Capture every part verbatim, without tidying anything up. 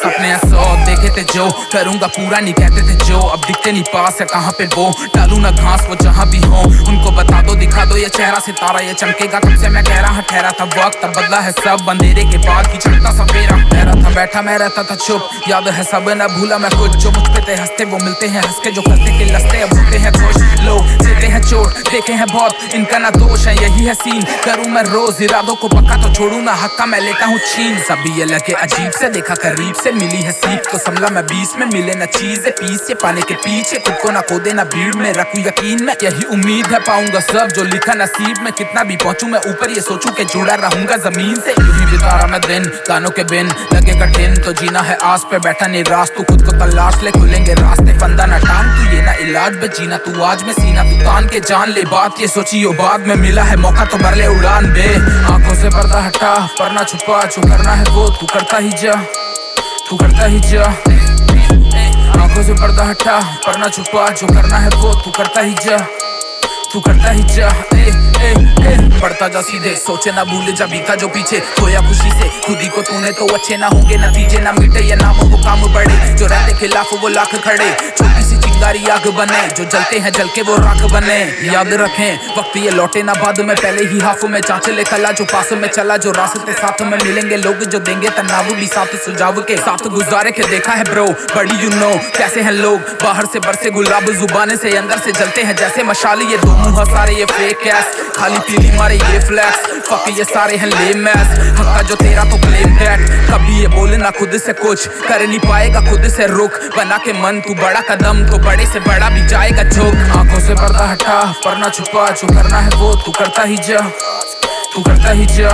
सपने हैं सौ देखे थे जो, करूंगा पूरा नहीं कहते थे जो। अब दिखते नहीं पास है कहाँ पे वो, डालू ना घास वो जहाँ भी हो। उनको बता दो दिखा दो ये चेहरा सितारा ये चमकेगा कब से मैं कह रहा ठहरा था वक्त, अब बदला है सब अंधेरे के बाद ही चढ़ता सवेरा। ठहरा था बैठा मैं रहता था चुप, याद है सब न भूला मैं कुछ। जो मुझ पे थे हंसते वो मिलते हैं हंस के, जो करते के लसते अब होते हैं खुश। लोग देते हैं चोट देखे हैं बहुत, इनका ना दोष है यही है सीन। करूँ मैं रोज इरादों को पक्का तो छोड़ू ना हक्का मैं लेता हूँ छीन। सभी ये लगे अजीब से देखा करीब से, मिली है सीख तो संभला मैं बीस में। मिले न चीज पीस से पाने के पीछे, खुद को ना खो देना भीड़ में रखूं यकीन में। यही उम्मीद है पाऊंगा सब जो लिखा नसीब में, कितना भी पहुंचूं मैं ऊपर ये सोचूं कि जुड़ा रहूंगा जमीन से। यूं ही बिता रहा मैं दिन गानों के बिन, लगे कठिन तो जीना है आस पे बैठा निराश। तू खुद को तलाश ले खुलेंगे रास्ते, फंदा ना टांग तू ये ना इलाज में जीना तू आज में सीना तू तान के जान ले। बात ये सोची हो बाद में मिला है मौका तो भर ले उड़ान बे। आंखों से पर्दा हटा पर ना छुपा, जो करना है वो तू करता ही जा, तू करता ही जा। आंखों से पर्दा हटा पर ना छुपा, जो करना है वो तू करता ही जा, तू करता ही जा। ए, ए, ए, पढ़ता जा सीधे सोचे ना भूले जा बीता जो पीछे, खोया खुशी से खुद ही को तूने तो अच्छे ना होंगे नतीजे ना मिटे ये नामों वो काम बढ़े। जो रहते खिलाफ वो लाख खड़े, छोटी सी चिंगारी आग बने, जो जलते हैं जल के वो राख बने। याद रखें वक्त ये लौटे ना बाद में, पहले ही हाफों में चाँच ले कला। जो पास में चला जो रास्ते साथ में मिलेंगे लोग, जो देंगे तनाव भी साथ सुझाव के साथ गुजारे के। देखा है ब्रो बड़ी यू नो कैसे हैं लोग, बाहर से बरसे गुलाब जुबाने से अंदर से जलते हैं जैसे मशाल। ये दो मुँह सारे ये फेक एस, खाली पीली मारे ये फ्लैक्स, फक ये सारे हैं लेम एस। हक्का जो तेरा तो क्लेम दैट, कभी ये बोले ना खुद से कुछ कर नहीं पाएगा खुद से रुक। बना के मन तू बड़ा कदम तो बड़े से बड़ा भी जाएगा झुक। आंखों से पर्दा हटा पर ना छुपा, जो करना है वो तू करता ही जा, तू करता ही जा।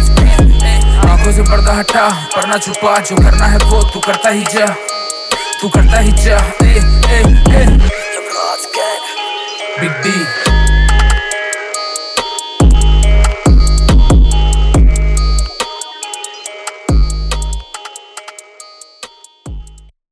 आंखों से पर्दा हटा पर ना छुपा, जो करना है वो तू करता ही जा, तू करता ही जा। ए, ए, ए। Big D